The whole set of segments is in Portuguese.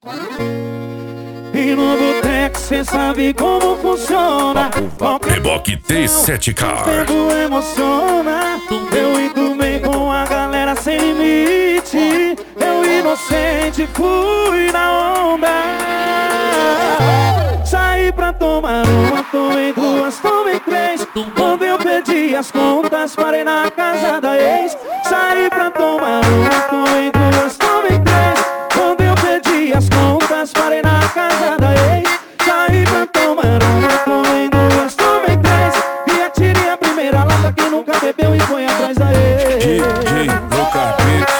E no boteco cê sabe como funciona. Reboque T7K. O tempo emociona. Eu enturmei com a galera sem limite. Eu inocente fui na onda. Saí pra tomar uma, tomei duas, tomei três. Quando eu perdi as contas, parei na casa da ex. Saí pra tomar uma, tomei duas, tomei três. Quando eu perdi as contas, parei na casa da ex. Saí pra tomar uma, tomei duas, tomei três. E atirei a primeira lata que nunca bebeu e foi atrás da ex. DJ Lucas Beats.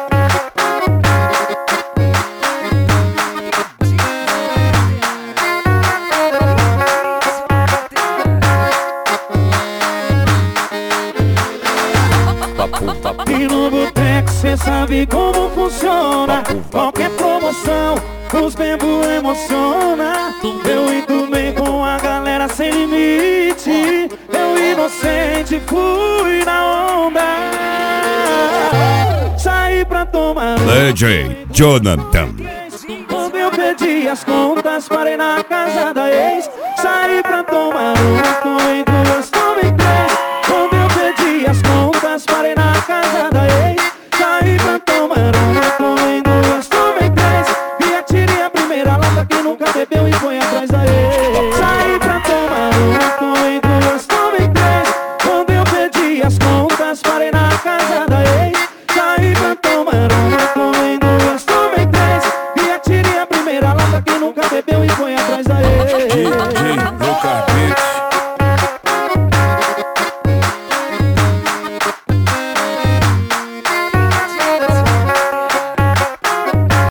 E no boteco cê sabe como funciona. Qualquer promoção, os bebos emociona. Eu enturmei com a galera sem limite. Eu inocente fui na onda. Saí pra tomar DJ Jonathan. quando eu perdi as contas, parei na casa da ex. Saí pra tomar uma, tomei